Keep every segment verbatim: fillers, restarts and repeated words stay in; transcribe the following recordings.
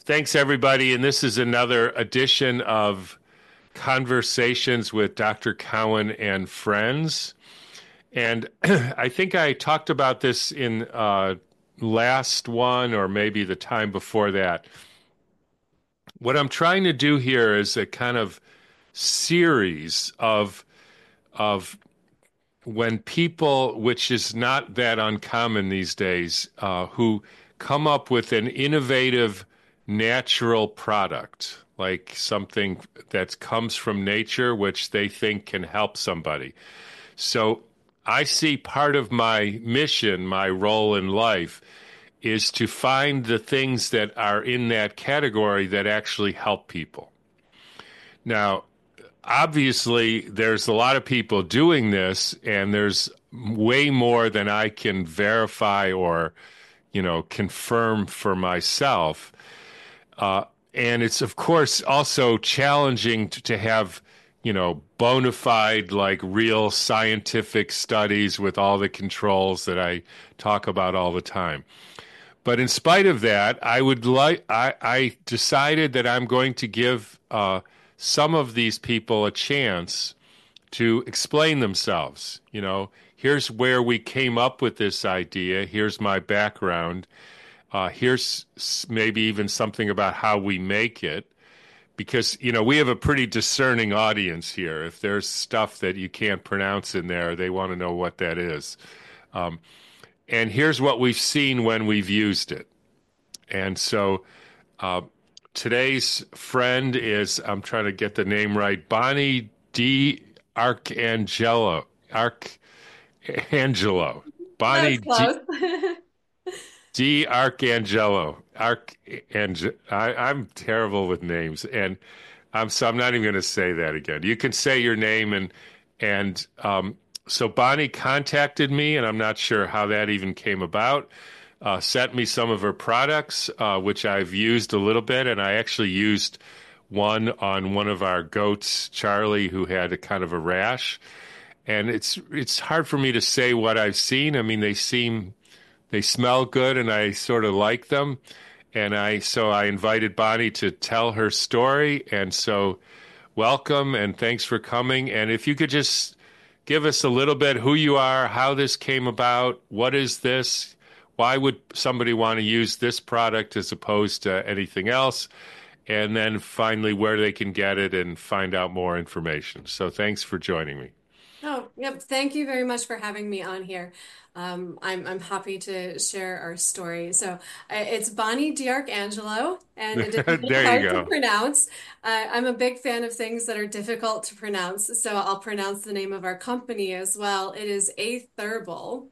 Thanks, everybody. And this is another edition of Conversations with Doctor Cowan and Friends. And I think I talked about this in uh, last one or maybe the time before that. What I'm trying to do here is a kind of series of of when people, which is not that uncommon these days, uh, who come up with an innovative natural product, like something that comes from nature, which they think can help somebody. So I see part of my mission, my role in life, is to find the things that are in that category that actually help people. Now, obviously there's a lot of people doing this, and there's way more than I can verify or, you know, confirm for myself. Uh, and it's, of course, also challenging to, to have, you know, bona fide, like real scientific studies with all the controls that I talk about all the time. But in spite of that, I would like I, I decided that I'm going to give uh, some of these people a chance to explain themselves. You know, here's where we came up with this idea. Here's my background. Uh, here's maybe even something about how we make it. Because, you know, we have a pretty discerning audience here. If there's stuff that you can't pronounce in there, they want to know what that is. Um, and here's what we've seen when we've used it. And so uh, today's friend is, I'm trying to get the name right, Bonnie D. Arcangelo. Arcangelo. That's Bonnie D. close. D. Arcangelo. Arcangelo. I, I'm terrible with names, and I'm so I'm not even going to say that again. You can say your name, and and um, so Bonnie contacted me, and I'm not sure how that even came about. Uh, sent me some of her products, uh, which I've used a little bit, and I actually used one on one of our goats, Charlie, who had a kind of a rash. And it's it's hard for me to say what I've seen. I mean, they seem they smell good, and I sort of like them. And I so I invited Bonnie to tell her story, and so welcome and thanks for coming. And if you could just give us a little bit who you are, how this came about, what is this? Why would somebody want to use this product as opposed to anything else? And then finally, where they can get it and find out more information. So thanks for joining me. Oh, yep. Thank you very much for having me on here. Um, I'm I'm happy to share our story. So uh, it's Bonnie D'Arcangelo, and it is a bit There you hard to go. pronounce. Uh, I'm a big fan of things that are difficult to pronounce, so I'll pronounce the name of our company as well. It is Atherbal.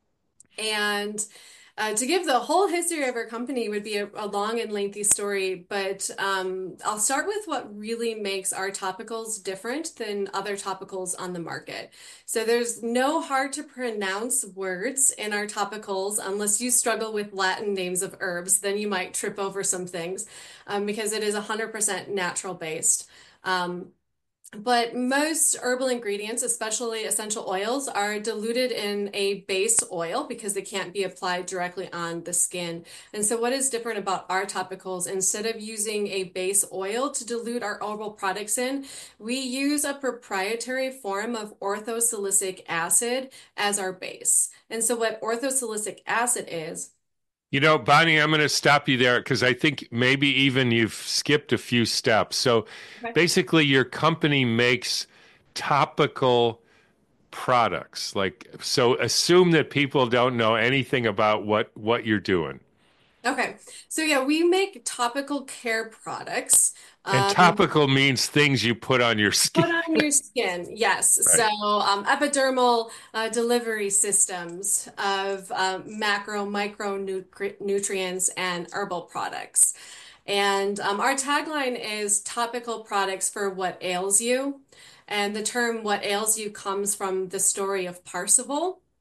And uh, to give the whole history of our company would be a, a long and lengthy story, but um, I'll start with what really makes our topicals different than other topicals on the market. So there's no hard to pronounce words in our topicals unless you struggle with Latin names of herbs, then you might trip over some things um, because it is one hundred percent natural based. Um, but most herbal ingredients, especially essential oils, are diluted in a base oil because they can't be applied directly on the skin. And so, what is different about our topicals? Instead of using a base oil to dilute our herbal products in, we use a proprietary form of orthosilicic acid as our base. And so, what orthosilicic acid is, You know, Bonnie, I'm going to stop you there because I think maybe even you've skipped a few steps. So basically, your company makes topical products. Like, so assume that people don't know anything about what what you're doing. okay. So, yeah, we make topical care products. And Um, topical means things you put on your skin. Put on your skin, yes. So, Right. um, epidermal uh, delivery systems of uh, macro, micro nutri nutrients and herbal products. And um, our tagline is topical products for what ails you. And the term what ails you comes from the story of Parzival.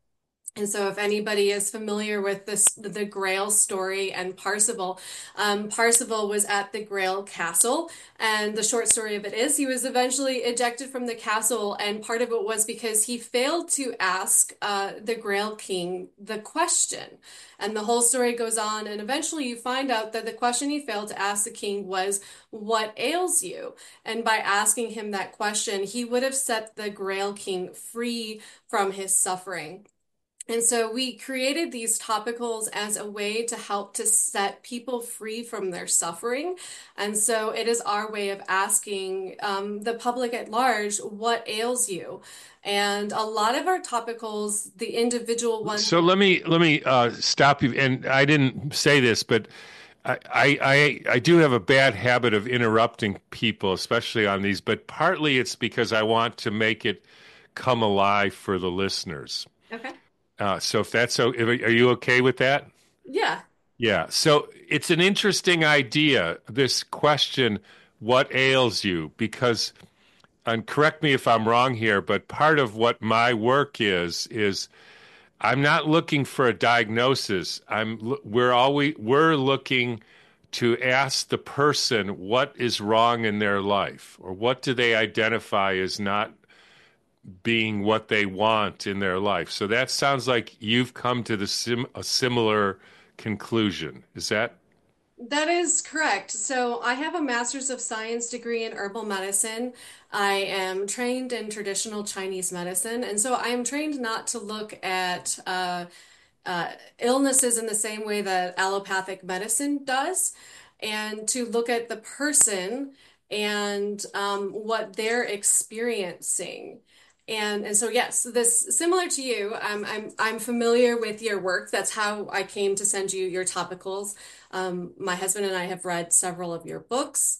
And so, if anybody is familiar with this, the Grail story and Parsifal, um, Parsifal was at the Grail Castle, and the short story of it is he was eventually ejected from the castle, and part of it was because he failed to ask uh, the Grail King the question. And the whole story goes on, and eventually you find out that the question he failed to ask the king was, "What ails you?" And by asking him that question, he would have set the Grail King free from his suffering. And so we created these topicals as a way to help to set people free from their suffering. And so it is our way of asking um, the public at large, what ails you? And a lot of our topicals, the individual ones, So let me let me uh, stop you. And I didn't say this, but I, I I I do have a bad habit of interrupting people, especially on these. But partly it's because I want to make it come alive for the listeners. okay. Uh, so if that's so, if, are you okay with that? Yeah. Yeah. So it's an interesting idea, this question, what ails you? Because, and correct me if I'm wrong here, but part of what my work is, is I'm not looking for a diagnosis. I'm, we're always, we're looking to ask the person what is wrong in their life or what do they identify as not being what they want in their life. So that sounds like you've come to the sim a similar conclusion. Is that That is correct. So I have a master's of science degree in herbal medicine. I am trained in traditional Chinese medicine, and so I am trained not to look at uh, uh, illnesses in the same way that allopathic medicine does, and to look at the person and um, what they're experiencing. And and so yes, this similar to you, I'm I'm I'm familiar with your work. That's how I came to send you your topicals. Um, my husband and I have read several of your books.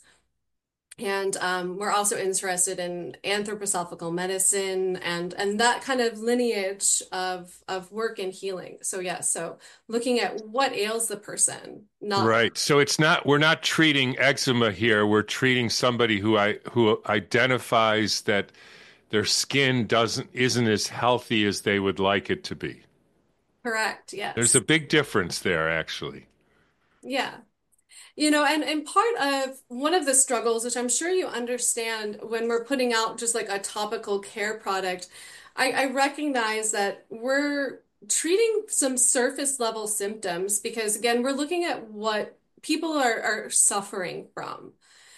And um, we're also interested in anthroposophical medicine and and that kind of lineage of of work and healing. So yeah, so looking at what ails the person, not right? So it's not we're not treating eczema here. We're treating somebody who I who identifies that their skin doesn't isn't as healthy as they would like it to be. correct. There's a Yes. big difference there, actually. Yeah. You know, and, and part of one of the struggles, which I'm sure you understand when we're putting out just like a topical care product, I, I recognize that we're treating some surface level symptoms because, again, we're looking at what people are, are suffering from.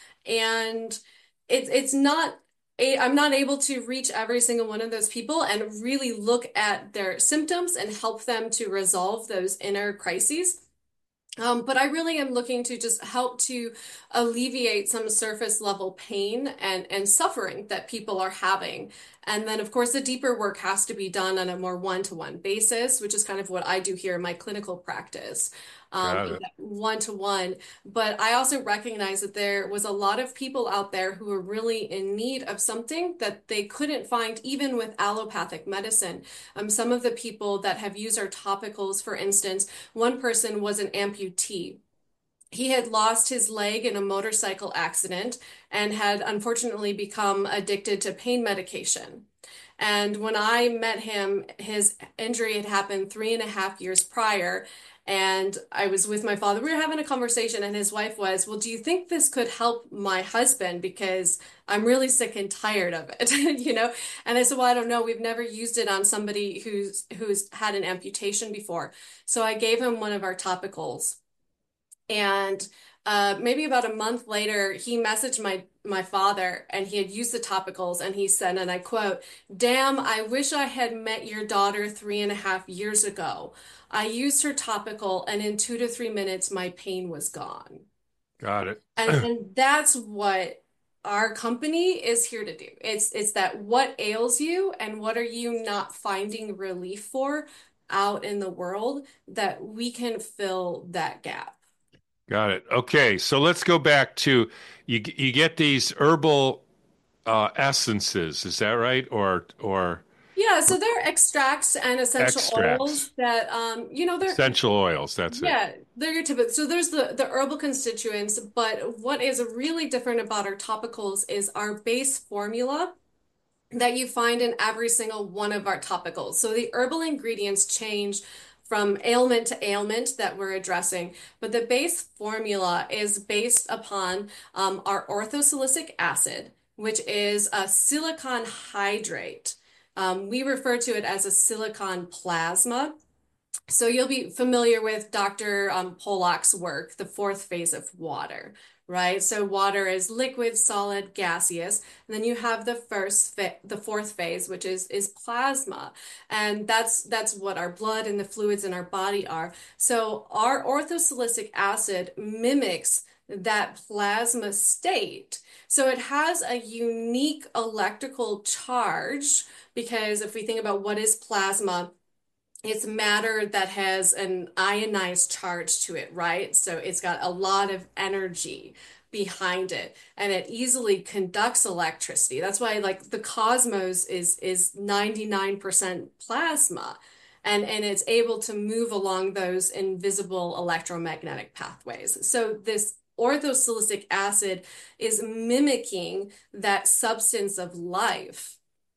And it's it's not a, I'm not able to reach every single one of those people and really look at their symptoms and help them to resolve those inner crises. Um, but I really am looking to just help to alleviate some surface level pain and, and suffering that people are having. And then, of course, the deeper work has to be done on a more one-to-one basis, which is kind of what I do here in my clinical practice, um, Got is it. that one-to-one. But I also recognize that there was a lot of people out there who were really in need of something that they couldn't find even with allopathic medicine. Um, some of the people that have used our topicals, for instance, one person was an amputee. He had lost his leg in a motorcycle accident and had unfortunately become addicted to pain medication. And when I met him, his injury had happened three and a half years prior. And I was with my father. We were having a conversation, and his wife was, "Well, do you think this could help my husband? Because I'm really sick and tired of it, you know?" And I said, "Well, I don't know. We've never used it on somebody who's who's had an amputation before." So I gave him one of our topicals. And uh, maybe about a month later, he messaged my my father, and he had used the topicals, and he said, and I quote, "Damn, I wish I had met your daughter three and a half years ago. I used her topical, and in two to three minutes, my pain was gone." Got it. And and that's what our company is here to do. It's it's that what ails you and what are you not finding relief for out in the world that we can fill that gap. Got it. Okay, so let's go back to you. You get these herbal uh, essences, is that right? Or or Yeah, so they're extracts and essential oils extracts, that um, you know, they're essential oils. That's it. yeah, they're your typical. So there's the the herbal constituents, but what is really different about our topicals is our base formula that you find in every single one of our topicals. So the herbal ingredients change from ailment to ailment that we're addressing, but the base formula is based upon um, our orthosilicic acid, which is a silicon hydrate. Um, we refer to it as a silicon plasma. So you'll be familiar with Doctor Um, Pollock's work, the fourth phase of water, right? So water is liquid, solid, gaseous, and then you have the first fa the fourth phase, which is is plasma, and that's that's what our blood and the fluids in our body are. So our orthosilicic acid mimics that plasma state. So it has a unique electrical charge because if we think about what is plasma, it's matter that has an ionized charge to it, right? So it's got a lot of energy behind it and it easily conducts electricity. That's why like the cosmos is is ninety-nine percent plasma and and it's able to move along those invisible electromagnetic pathways. So this orthosilicic acid is mimicking that substance of life.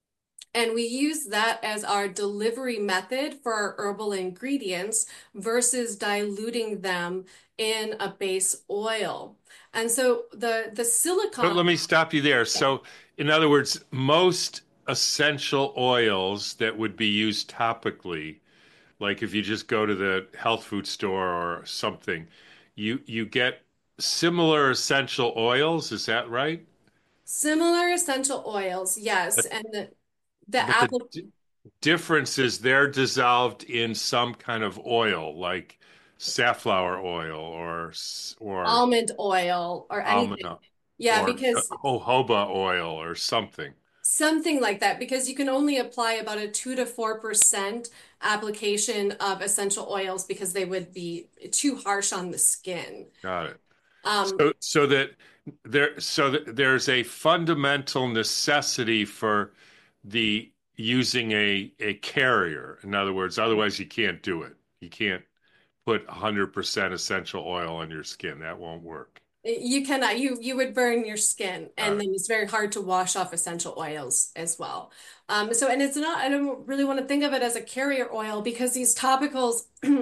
And we use that as our delivery method for our herbal ingredients versus diluting them in a base oil. And so the the But silicone, let me stop you there. So, in other words, most essential oils that would be used topically, like if you just go to the health food store or something, you you get similar essential oils. Is that right? similar essential oils, yes, But and the the but the apple d difference is they're dissolved in some kind of oil, like safflower oil or s- or almond oil or almond anything. Yeah, or because jojoba oil or something. something like that, because you can only apply about a two to four percent application of essential oils because they would be too harsh on the skin. Got it. Um, So, so that there, so that there's a fundamental necessity for the using a a carrier. In other words, otherwise you can't do it. You can't put one hundred percent essential oil on your skin. That won't work. You cannot, you you would burn your skin, Got and it. then it's very hard to wash off essential oils as well. Um, so, and it's not, I don't really want to think of it as a carrier oil because these topicals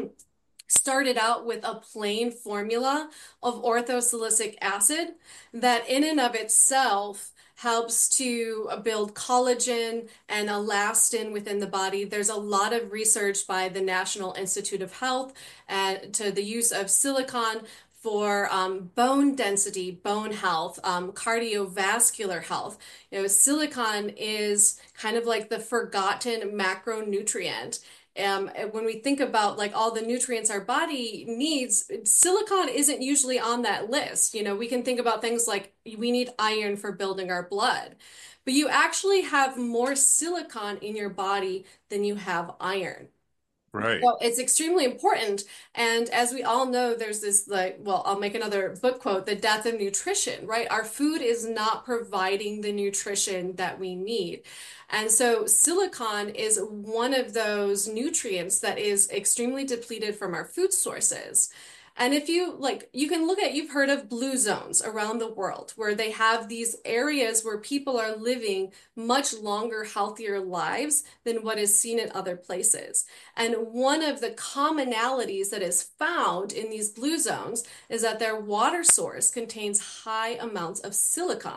started out with a plain formula of orthosilicic acid that in and of itself helps to build collagen and elastin within the body. There's a lot of research by the National Institute of Health and to the use of silicon for um, bone density, bone health, um, cardiovascular health. You know, silicon is kind of like the forgotten macronutrient. Um, when we think about like all the nutrients our body needs, silicon isn't usually on that list. You know, we can think about things like we need iron for building our blood, but you actually have more silicon in your body than you have iron. Right. Well, it's extremely important. And as we all know, there's this like, well, I'll make another book quote, the death of nutrition, right? Our food is not providing the nutrition that we need. And so silicon is one of those nutrients that is extremely depleted from our food sources. And if you like, you can look at, you've heard of blue zones around the world where they have these areas where people are living much longer, healthier lives than what is seen in other places. And one of the commonalities that is found in these blue zones is that their water source contains high amounts of silicon.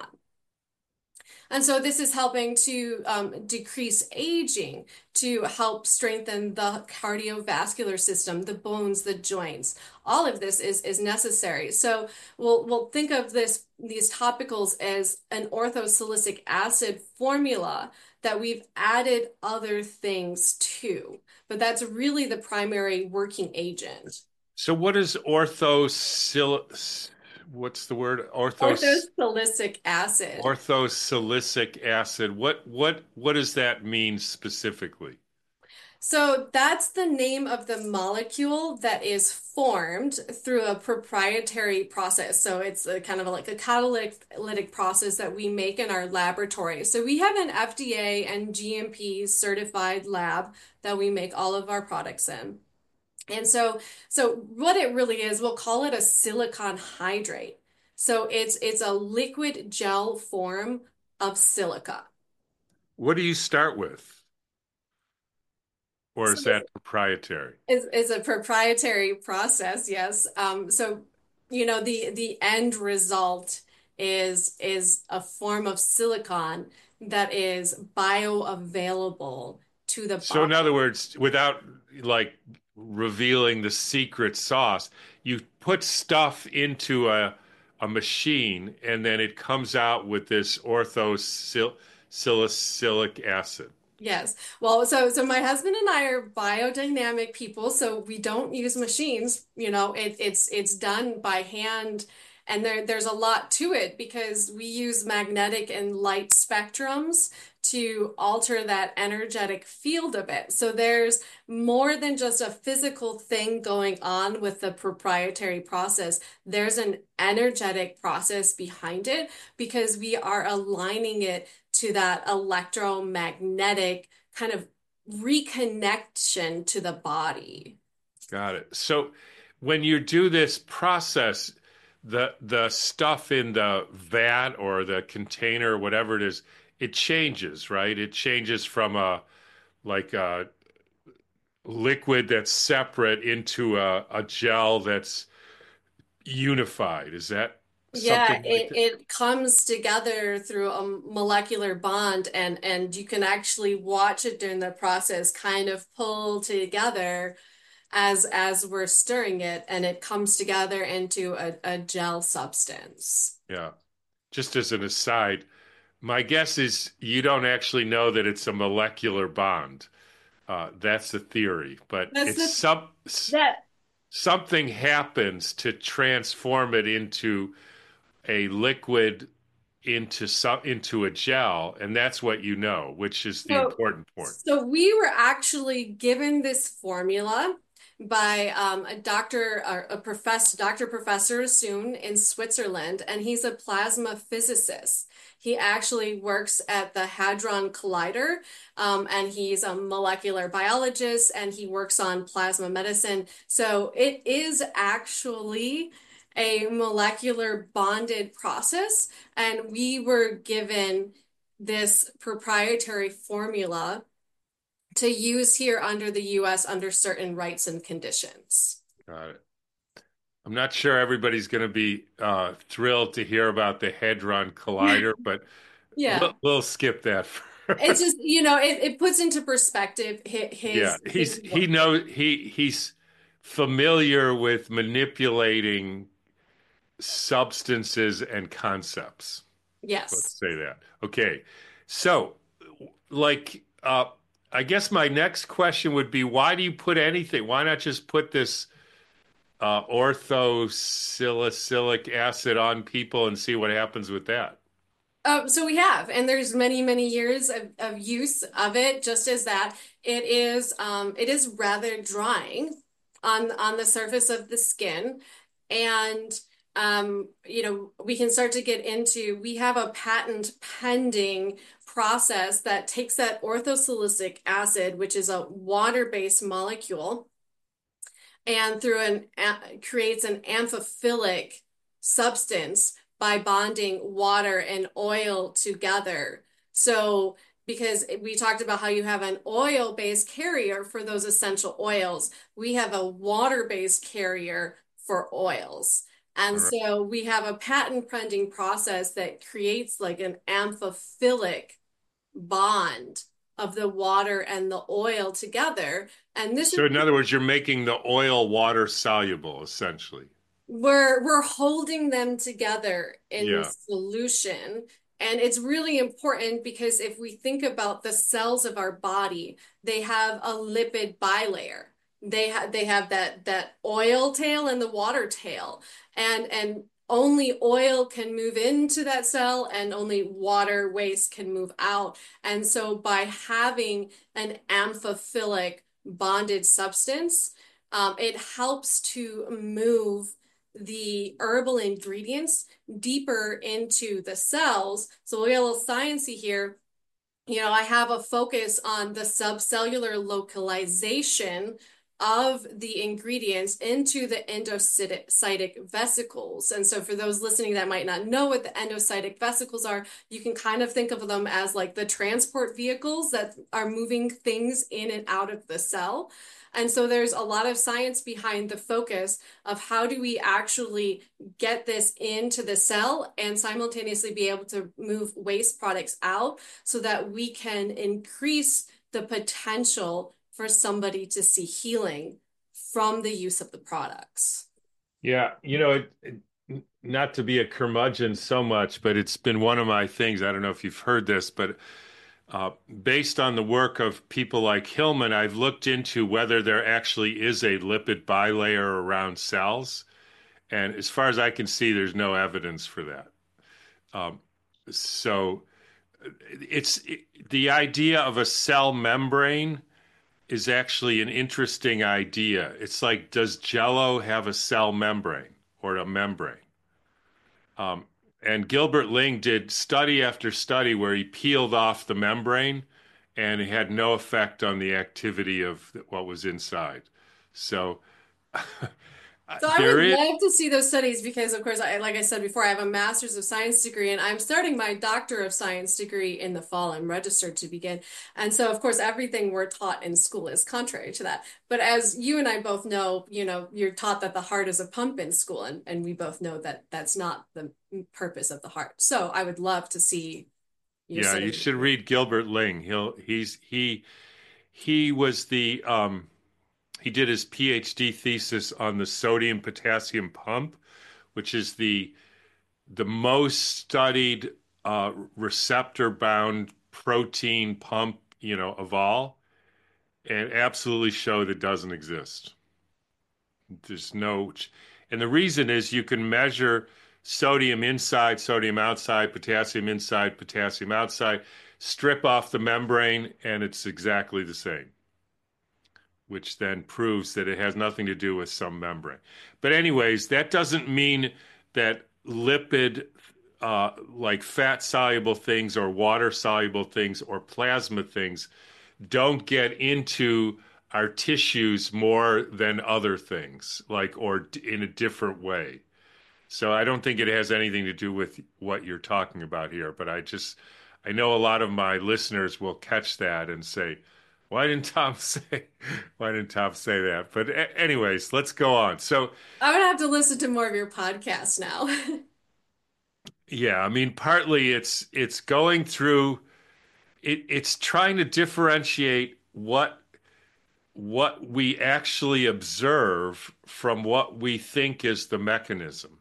And so this is helping to um, decrease aging, to help strengthen the cardiovascular system, the bones, the joints. All of this is is necessary. So we'll we'll think of this these topicals as an orthosilicic acid formula that we've added other things to, but that's really the primary working agent. So, what is orthosil? What's the word? Orthos Orthosilicic acid. orthosilicic acid. What what what does that mean specifically? So that's the name of the molecule that is formed through a proprietary process. So it's a kind of like a catalytic process that we make in our laboratory. So we have an F D A and G M P certified lab that we make all of our products in. And so, so what it really is, we'll call it a silicon hydrate. So it's it's a liquid gel form of silica. What do you start with? Or So is that proprietary? it's, it's a proprietary process, yes. Um, so, you know, the the end result is is a form of silicon that is bioavailable to the So, in body. other words, without like revealing the secret sauce, you put stuff into a a machine and then it comes out with this orthosilicylic acid. Yes. Well, so so my husband and I are biodynamic people, so we don't use machines. You know, it, it's it's done by hand, and there there's a lot to it because we use magnetic and light spectrums to alter that energetic field of it. So there's more than just a physical thing going on with the proprietary process. There's an energetic process behind it because we are aligning it to that electromagnetic kind of reconnection to the body. Got it. So, when you do this process, the the stuff in the vat or the container, whatever it is, it changes, right? It changes from a like a liquid that's separate into a, a gel that's unified. Is that Yeah, something like it, that? it comes together through a molecular bond and and you can actually watch it during the process kind of pull together as as we're stirring it and it comes together into a, a gel substance. Yeah. Just as an aside, my guess is you don't actually know that it's a molecular bond. Uh, that's the theory, but That's it's the some that something happens to transform it into a liquid into some into a gel, and that's what you know, which is the So, important part. so we were actually given this formula by um, a doctor, a, a professor, Doctor Professor Soon in Switzerland, and he's a plasma physicist. He actually works at the Hadron Collider, um, and he's a molecular biologist, and he works on plasma medicine. So it is actually a molecular bonded process, and we were given this proprietary formula to use here under the U S under certain rights and conditions. Got it. I'm not sure everybody's going to be uh, thrilled to hear about the Hadron Collider, but we'll, Yeah. we'll skip that. It's just, you know, it, it puts into perspective his Yeah, his, he's his he work. knows he he's familiar with manipulating substances and concepts. Yes. Let's say that. Okay. So, like, uh, I guess my next question would be, why do you put anything? Why not just put this uh, orthosalicylic acid on people and see what happens with that? Um, so we have, and there's many, many years of, of use of it, just as that. It is um, it is rather drying on on the surface of the skin. And um, you know, we can start to get into, we have a patent pending process that takes that orthosilicic acid, which is a water-based molecule, and through an a- creates an amphiphilic substance by bonding water and oil together. So, because we talked about how you have an oil-based carrier for those essential oils, we have a water-based carrier for oils. All And right. so we have a patent pending process that creates like an amphiphilic bond of the water and the oil together. And this is So, in other words, you're making the oil water soluble, essentially. we're we're holding them together in Yeah. solution. And it's really important because if we think about the cells of our body, they have a lipid bilayer. They have they have that that oil tail and the water tail. And and only oil can move into that cell and only water waste can move out. And so by having an amphiphilic bonded substance, um, it helps to move the herbal ingredients deeper into the cells. So we'll get a little sciencey here. You know, I have a focus on the subcellular localization of the ingredients into the endocytic vesicles. And so for those listening that might not know what the endocytic vesicles are, you can kind of think of them as like the transport vehicles that are moving things in and out of the cell. And so there's a lot of science behind the focus of how do we actually get this into the cell and simultaneously be able to move waste products out so that we can increase the potential for somebody to see healing from the use of the products. Yeah, you know, it, it, not to be a curmudgeon so much, but it's been one of my things. I don't know if you've heard this, but uh, based on the work of people like Hillman, I've looked into whether there actually is a lipid bilayer around cells. And as far as I can see, there's no evidence for that. Um, so it's it, the idea of a cell membrane is actually an interesting idea. It's like, does Jello have a cell membrane or a membrane? Um, and Gilbert Ling did study after study where he peeled off the membrane and it had no effect on the activity of what was inside. So So I there would is, love to see those studies because, of course, I, like I said before, I have a master's of science degree and I'm starting my doctor of science degree in the fall. I'm registered to begin. And so, of course, everything we're taught in school is contrary to that. But as you and I both know, you know, you're taught that the heart is a pump in school, and, and we both know that that's not the purpose of the heart. So I would love to see your yeah, you study. should read Gilbert Ling. He'll, he's, he, he was the, um, he did his PhD thesis on the sodium potassium pump, which is the the most studied uh, receptor bound protein pump, you know, of all, and absolutely showed it doesn't exist. There's no, and the reason is you can measure sodium inside, sodium outside, potassium inside, potassium outside, strip off the membrane, and it's exactly the same, which then proves that it has nothing to do with some membrane. But anyways, that doesn't mean that lipid, uh, like fat soluble things or water soluble things or plasma things, don't get into our tissues more than other things, like, or in a different way. So I don't think it has anything to do with what you're talking about here, but I just, I know a lot of my listeners will catch that and say, why didn't Tom say, why didn't Tom say that? But a- anyways, let's go on. So I would have to listen to more of your podcast now. yeah, I mean, partly it's it's going through it, it's trying to differentiate what what we actually observe from what we think is the mechanism.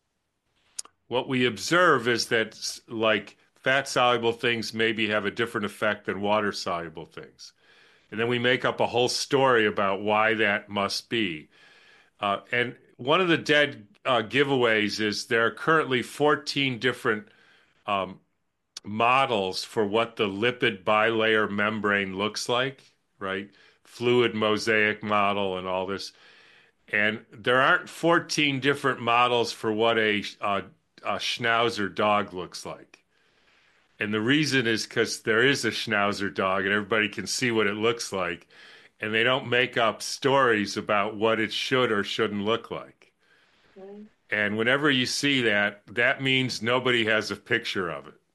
What we observe is that like fat soluble things maybe have a different effect than water soluble things. And then we make up a whole story about why that must be. Uh, and one of the dead uh, giveaways is there are currently fourteen different um, models for what the lipid bilayer membrane looks like, right? Fluid mosaic model and all this. And there aren't fourteen different models for what a, a, a Schnauzer dog looks like. And the reason is because there is a Schnauzer dog and everybody can see what it looks like. And they don't make up stories about what it should or shouldn't look like. And whenever you see that, that means nobody has a picture of it.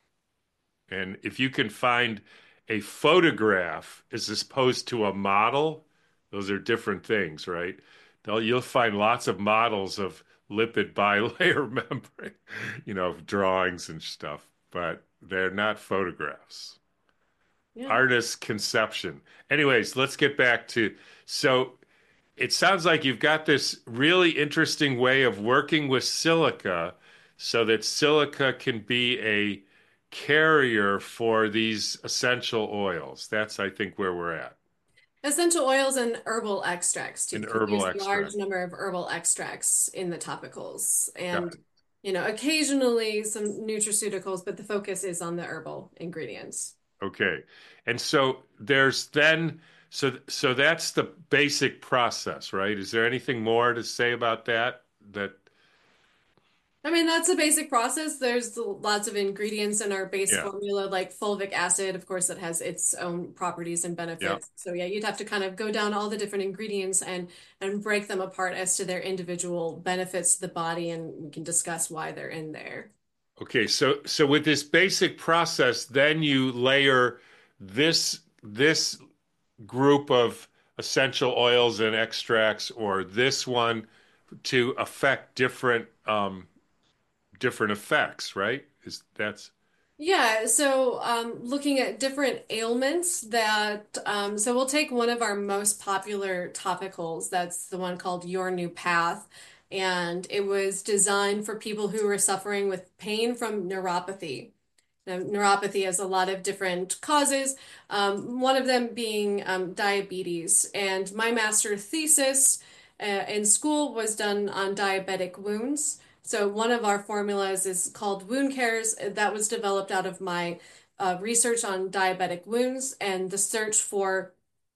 And if you can find a photograph as opposed to a model, those are different things, right? They'll, you'll find lots of models of lipid bilayer membrane, you know, drawings and stuff, but they're not photographs. Yeah. Artist conception. Anyways, let's get back to, so it sounds like you've got this really interesting way of working with silica so that silica can be a carrier for these essential oils. That's, I think, where we're at Essential oils and herbal extracts too. in You can use herbal a large extract. number of herbal extracts in the topicals Got and, it. you know, occasionally some nutraceuticals, but the focus is on the herbal ingredients. Okay. And so there's then, so so that's the basic process, right? Is there anything more to say about that? That I mean, that's a basic process. There's lots of ingredients in our base Yeah. formula, like fulvic acid, of course, that has its own properties and Yeah. benefits. So yeah, you'd have to kind of go down all the different ingredients and and break them apart as to their individual benefits to the body, and we can discuss why they're in there. Okay, so so with this basic process, then you layer this this group of essential oils and extracts or this one to affect different um different effects, right? Is that's Yeah, so um, looking at different ailments that, um, so we'll take one of our most popular topicals. That's the one called Your New Path. And it was designed for people who were suffering with pain from neuropathy. Now, neuropathy has a lot of different causes, um, one of them being um, diabetes. And my master thesis uh, in school was done on diabetic wounds. So one of our formulas is called Wound Cares. That was developed out of my uh, research on diabetic wounds and the search for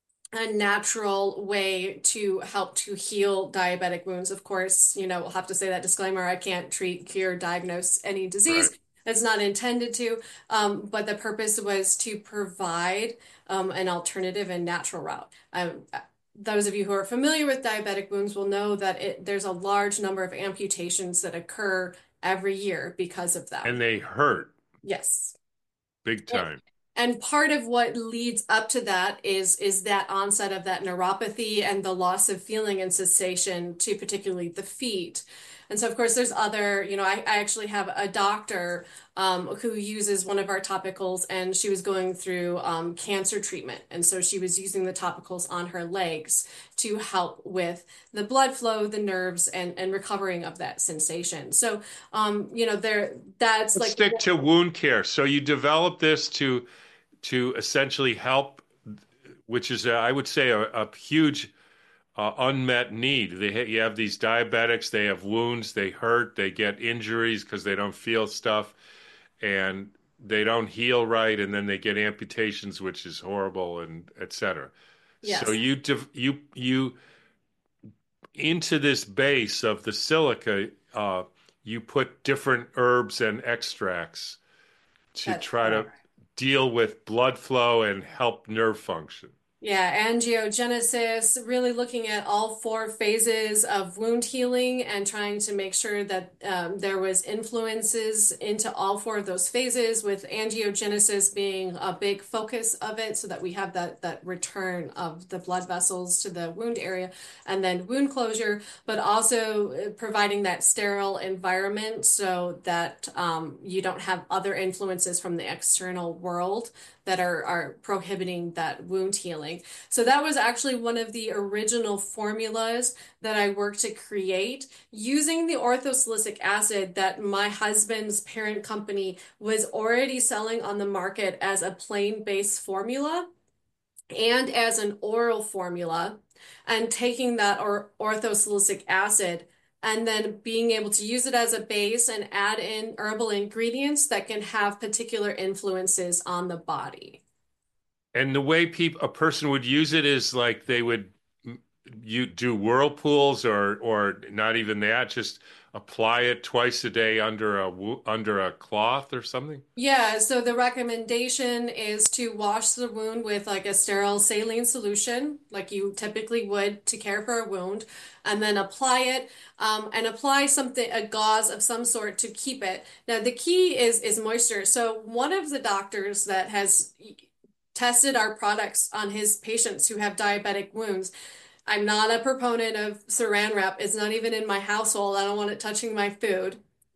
a natural way to help to heal diabetic wounds. Of course, you know, we'll have to say that disclaimer. I can't treat, cure, diagnose any right. disease. It's not intended to. Um, but the purpose was to provide um, an alternative and natural route. Um, those of you who are familiar with diabetic wounds will know that it, there's a large number of amputations that occur every year because of And them. they hurt Yes. big time. And part of what leads up to that is is that onset of that neuropathy and the loss of feeling and sensation to particularly the feet. And so, of course, there's other, you know, I, I actually have a doctor um, who uses one of our topicals, and she was going through um, cancer treatment. And so she was using the topicals on her legs to help with the blood flow, the nerves, and, and recovering of that sensation. So, um, you know, there, that's Let's like, stick to wound care. So you develop this to to essentially help, which is, uh, I would say, a, a huge uh, unmet need. They ha you have these diabetics, they have wounds, they hurt, they get injuries because they don't feel stuff, and they don't heal right, and then they get amputations, which is horrible, and et cetera. So yes. you div you you into this base of the silica, uh, you put different herbs and extracts to That's try to correct. deal with blood flow and help nerve function. Yeah, angiogenesis, really looking at all four phases of wound healing and trying to make sure that um, there was influences into all four of those phases, with angiogenesis being a big focus of it, so that we have that that return of the blood vessels to the wound area, and then wound closure, but also uh, providing that sterile environment so that um, you don't have other influences from the external world that are, are prohibiting that wound healing. So that was actually one of the original formulas that I worked to create using the orthosilicic acid that my husband's parent company was already selling on the market as a plain base formula and as an oral formula, and taking that or orthosilicic acid and then being able to use it as a base and add in herbal ingredients that can have particular influences on the body. And the way people a person would use it is like they would you do whirlpools or or not even that, just apply it twice a day under a under a cloth or something. Yeah, so the recommendation is to wash the wound with like a sterile saline solution, like you typically would to care for a wound, and then apply it, um, and apply something, a gauze of some sort to keep it. Now, the key is is moisture. So one of the doctors that has tested our products on his patients who have diabetic wounds. I'm not a proponent of saran wrap. It's not even in my household. I don't want it touching my food.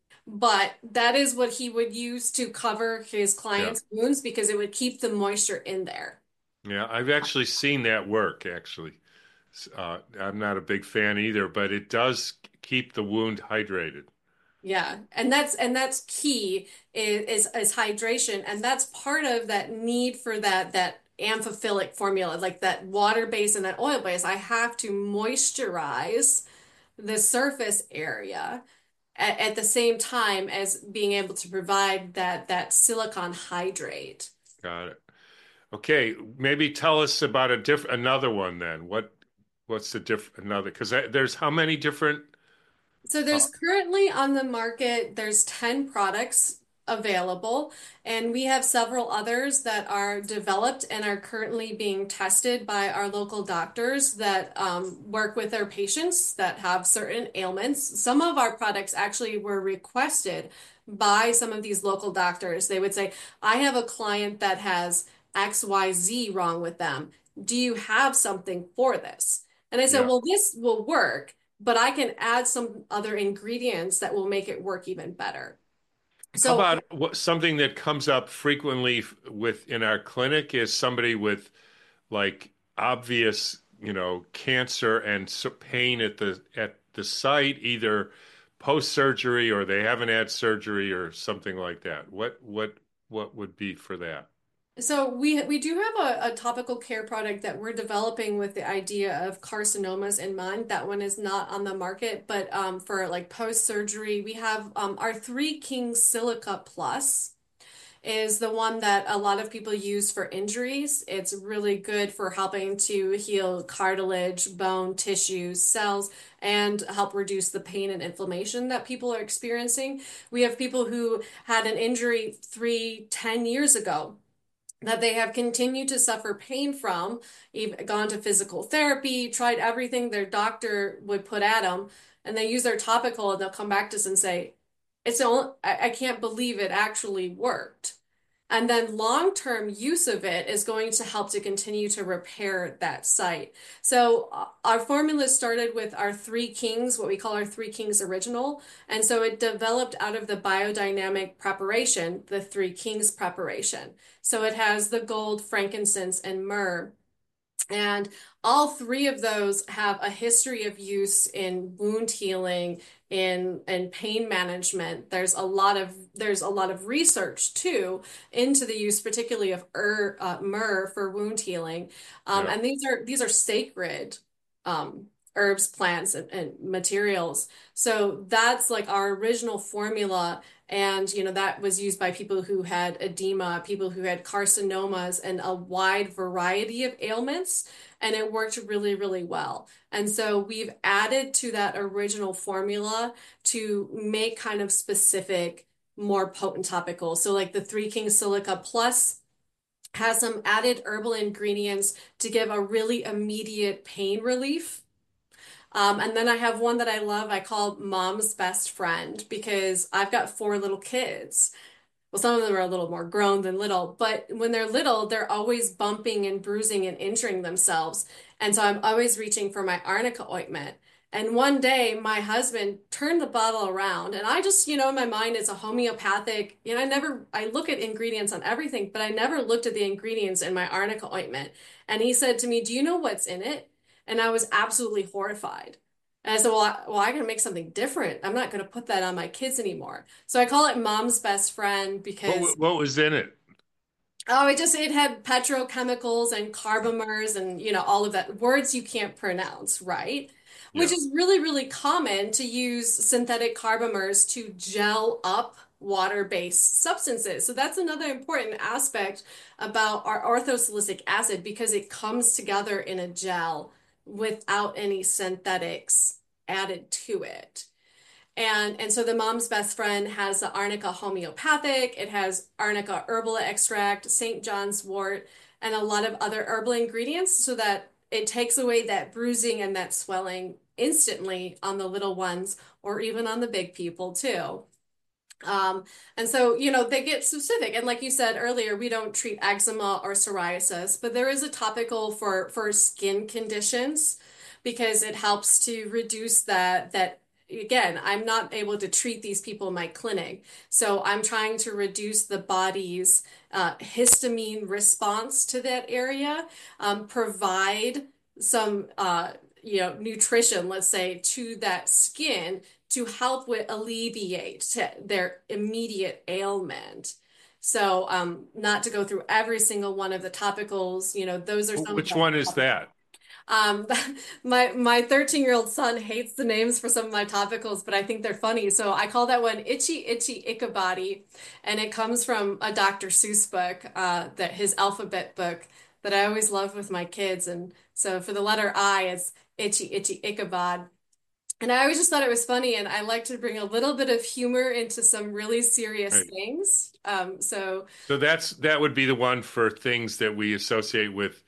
But that is what he would use to cover his Yeah. clients' wounds because it would keep the moisture in there. Yeah, I've actually seen that work actually. Uh, I'm not a big fan either, but it does keep the wound hydrated. Yeah, and that's and that's key is, is is hydration, and that's part of that need for that that amphiphilic formula, like that water base and that oil base. I have to moisturize the surface area at, at the same time as being able to provide that that silicon hydrate. Got it. Okay, maybe tell us about a different another one then. What what's the diff another? Because there's how many different? So Uh, there's currently on the market, there's ten products available, and we have several others that are developed and are currently being tested by our local doctors that um, work with their patients that have certain ailments. Some of our products actually were requested by some of these local doctors. They would say, I have a client that has X Y Z wrong with them. Do you have something for this? And I said, yeah. well, this will work, but I can add some other ingredients that will make it work even better. How So, about what, something that comes up frequently f- with in our clinic is somebody with like obvious, you know, cancer and so pain at the at the site, either post surgery or they haven't had surgery or something like that. What what what would be for that? so we we do have a, a topical care product that we're developing with the idea of carcinomas in mind. That one is not on the market, but um, for like post surgery, we have um, our Three Kings Silica Plus is the one that a lot of people use for injuries. It's really good for helping to heal cartilage, bone, tissues, cells, and help reduce the pain and inflammation that people are experiencing. We have people who had an injury three, ten years ago that they have continued to suffer pain from, even gone to physical therapy, tried everything their doctor would put at them, and they use their topical and they'll come back to us and say, it's the only, I, I can't believe it actually worked. And then long-term use of it is going to help to continue to repair that site. So uh, our formula started with our Three Kings, what we call our Three Kings original. And so it developed out of the biodynamic preparation, the Three Kings preparation. So it has the gold, frankincense, and myrrh. And all three of those have a history of use in wound healing, in in pain management. There's a lot of there's a lot of research too into the use, particularly of er, uh, myrrh for wound healing. Um, Yeah. and these are these are sacred um, herbs, plants, and, and materials. So that's like our original formula. And, you know, that was used by people who had edema, people who had carcinomas, and a wide variety of ailments. And it worked really, really well. And so we've added to that original formula to make kind of specific, more potent topicals. So, like the Three Kings Silica Plus has some added herbal ingredients to give a really immediate pain relief. Um, and then I have one that I love, I call Mom's Best Friend because I've got four little kids. Well, some of them are a little more grown than little, but when they're little, they're always bumping and bruising and injuring themselves. And so I'm always reaching for my arnica ointment. And one day, my husband turned the bottle around, and I just, you know, in my mind, it's a homeopathic. You know, I never, I look at ingredients on everything, but I never looked at the ingredients in my arnica ointment. And he said to me, "Do you know what's in it?" And I was absolutely horrified. And I said, well, I, well, I can make something different. I'm not going to put that on my kids anymore. So I call it Mom's Best Friend because What what was in it? oh, it just it had petrochemicals and carbamers and you know all of that words you can't pronounce, right? Which Yeah. is really, really common to use synthetic carbamers to gel up water-based substances. So that's another important aspect about our orthosilicic acid because it comes together in a gel without any synthetics added to it. And and so the Mom's Best Friend has the arnica homeopathic, it has arnica herbal extract, Saint John's wort, and a lot of other herbal ingredients so that it takes away that bruising and that swelling instantly on the little ones or even on the big people too. Um, and so, you know, they get specific. And like you said earlier, we don't treat eczema or psoriasis, but there is a topical for for skin conditions because it helps to reduce that that again, I'm not able to treat these people in my clinic. So I'm trying to reduce the body's uh, histamine response to that area, um, provide some uh, you know, nutrition, let's say, to that skin to help with alleviate their immediate ailment. So, um, not to go through every single one of the topicals, you know, those are some of Which the one is that? um, my my thirteen year old son hates the names for some of my topicals, but I think they're funny. So I call that one Itchy Itchy Ichabody, and it comes from a doctor Seuss book, uh, that his alphabet book that I always loved with my kids. And so for the letter I, it's Itchy Itchy Ichabod. And I always just thought it was funny, and I like to bring a little bit of humor into some really serious Right. things. Um, so So that's that would be the one for things that we associate with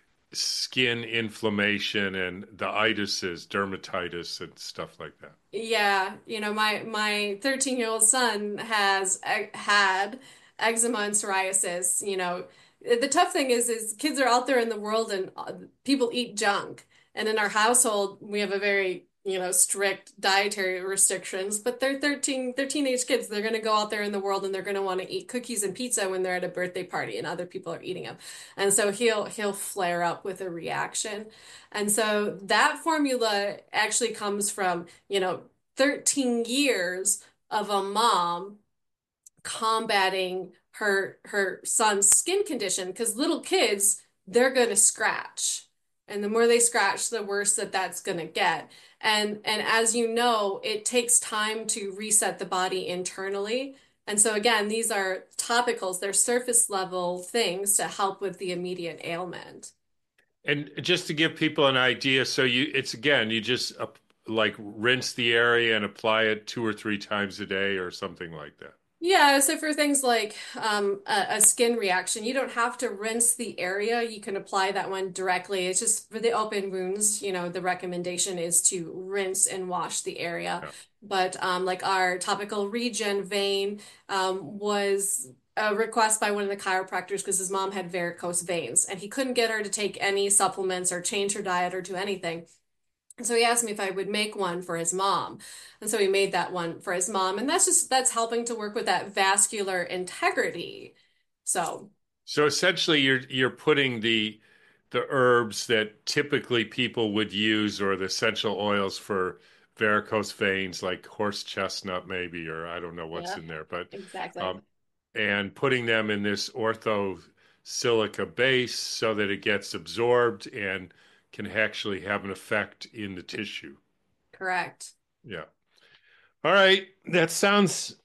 skin inflammation and the itises, dermatitis and stuff like that. yeah, you know, my my thirteen year old son has e- had eczema and psoriasis. You know, the tough thing is, is kids are out there in the world and uh, people eat junk. And in our household, we have a very, you know, strict dietary restrictions, but they're thirteen, they're teenage kids. They're going to go out there in the world and they're going to want to eat cookies and pizza when they're at a birthday party and other people are eating them. And so he'll he'll flare up with a reaction. And so that formula actually comes from, you know, thirteen years of a mom combating her her son's skin condition because little kids, they're going to scratch. And the more they scratch, the worse that that's going to get. And and as you know, it takes time to reset the body internally. And so again, these are topicals, they're surface level things to help with the immediate ailment. And just to give people an idea, so you it's again, you just uh, like rinse the area and apply it two or three times a day or something like that. Yeah, so for things like um, a, a skin reaction, you don't have to rinse the area. You can apply that one directly. It's just for the open wounds, you know, the recommendation is to rinse and wash the area. Yeah. But um, like our topical regen vein um, was a request by one of the chiropractors because his mom had varicose veins and he couldn't get her to take any supplements or change her diet or do anything. And so he asked me if I would make one for his mom. And so he made that one for his mom. And that's just, that's helping to work with that vascular integrity. So, So essentially you're you're putting the the herbs that typically people would use or the essential oils for varicose veins like horse chestnut maybe or I don't know what's yeah, in there, but exactly. um, and putting them in this ortho silica base so that it gets absorbed and can actually have an effect in the tissue. Correct. Yeah. All right. That sounds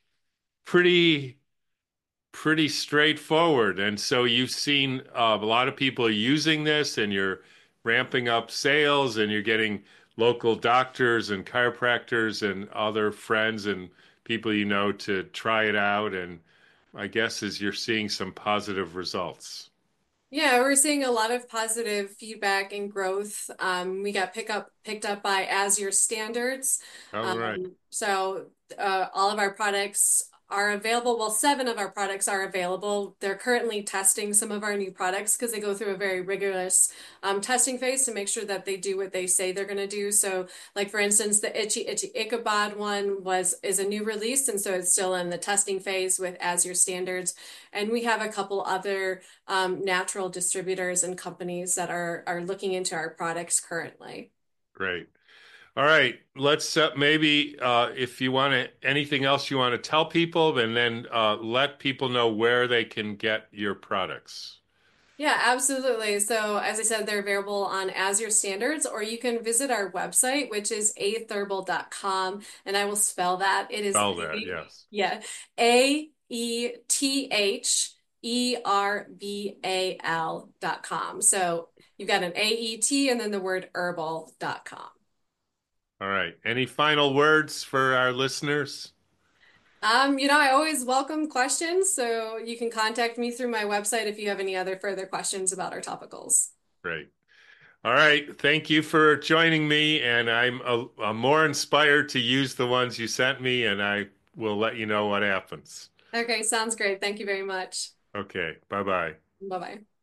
pretty pretty straightforward. And so you've seen uh, a lot of people using this and you're ramping up sales and you're getting local doctors and chiropractors and other friends and people you know to try it out. And I guess as you're seeing some positive results. Yeah, we're seeing a lot of positive feedback and growth. Um, we got pick up picked up by As Your Standards. All right. Um, so uh, all of our products are available. Well, seven of our products are available. They're currently testing some of our new products because they go through a very rigorous um, testing phase to make sure that they do what they say they're going to do. So, like for instance, the Itchy Itchy Ichabod one was is a new release, and so it's still in the testing phase with As Your Standards. And we have a couple other um, natural distributors and companies that are are looking into our products currently. Great. All right. Let's uh, maybe uh, if you want to, anything else you want to tell people, and then uh, let people know where they can get your products. Yeah, absolutely. So as I said, they're available on As Your Standards, or you can visit our website, which is a thermal dot com, and I will spell that. It is Spell that, A, yes. yeah, A E T H E R B A L dot com. So you've got an A E T and then the word herbal dot com. All right. Any final words for our listeners? Um, you know, I always welcome questions, so you can contact me through my website if you have any other further questions about our topicals. Great. All right. Thank you for joining me, and I'm, uh, I'm more inspired to use the ones you sent me, and I will let you know what happens. Okay, sounds great. Thank you very much. Okay. Bye bye. Bye bye.